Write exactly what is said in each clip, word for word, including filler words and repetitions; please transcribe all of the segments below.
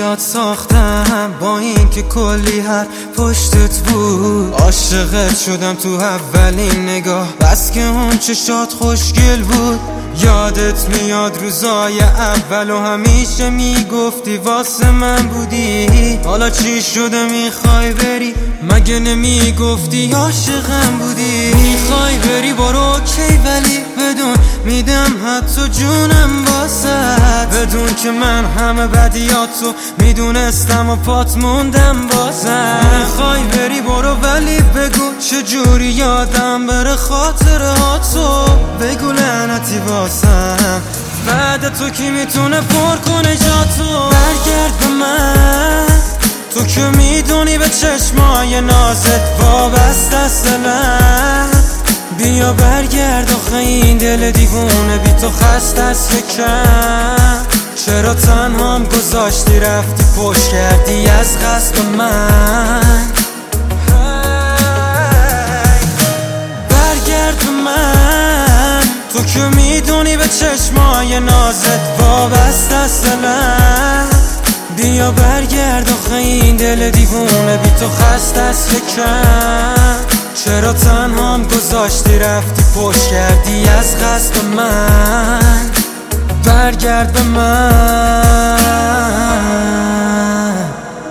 برات ساختم، با این که کلی هر پشتت بود. عاشقت شدم تو اولین نگاه، بس که اون چشات خوشگل بود. یادت میاد روزای اول و همیشه میگفتی واسه من بودی. حالا چی شده میخوای بری؟ مگه نمیگفتی عاشقم بودی؟ میخوای بری برو کی، ولی بدون میدم حتی جونم واسد. بدون که من همه بدیاتو میدونستم و پات موندم بازم. میخوای بری برو ولی بگو چجوری یادم بره خاطراتو. بگو لعنتی واسم، بعد تو کی میتونه پر کنه جاتو. برگرد به من، تو که میدونی به چشمای نازت وابسته است دلم. بیا برگرد آخه این دل دیوونه بی تو خسته است یکم. چرا تنهام گذاشتی رفتی پشت کردی از قصد من؟ برگرد به من، تو که میدونی به چشمای نازت وابسته است دلم. بیا برگرد آخه این دل دیوونه بی تو خسته است یکم. چرا تنهام گذاشتی رفتی پشت کردی از قصد من؟ برگرد به من.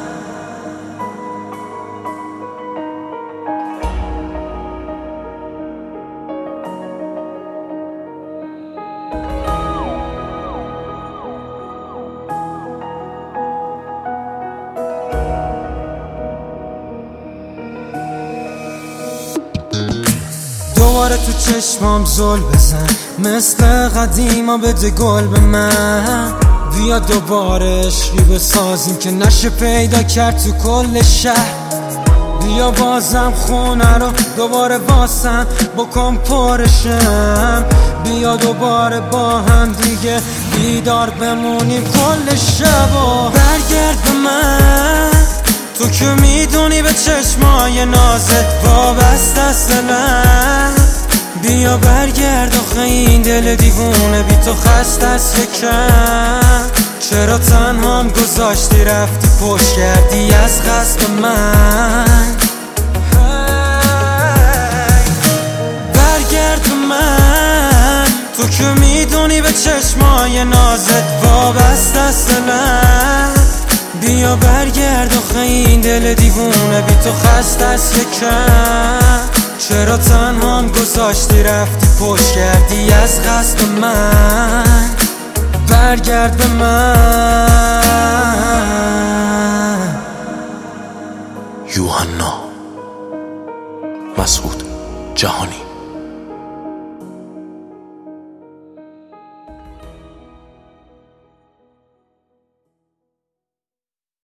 دوباره تو چشمام زل بزن، مثل قدیما بده گل به من. بیا دوباره عشقی بسازیم که نشه پیدا کرد تو کل شهر. بیا بازم خونه رو دوباره واسم بکن پرشم. بیا دوباره با هم دیگه بیدار بمونیم کل شبا. برگرد به من، تو که میدونی به چشمای نازت وابسته است دلم. بیا برگرد آخه این دل دیوونه بی تو خسته است یکم. چرا تنهام گذاشتی رفتی پشت کردی از قصد من؟ برگرد به من، تو که میدونی به چشمای نازت وابسته است دلم. بیا برگرد آخه این دل دیوونه بی تو خسته است یکم. چرا تنهام گذاشتی رفتی پشت کردی از قصد من؟ برگرد به من. یوحنا مسعود جهانی.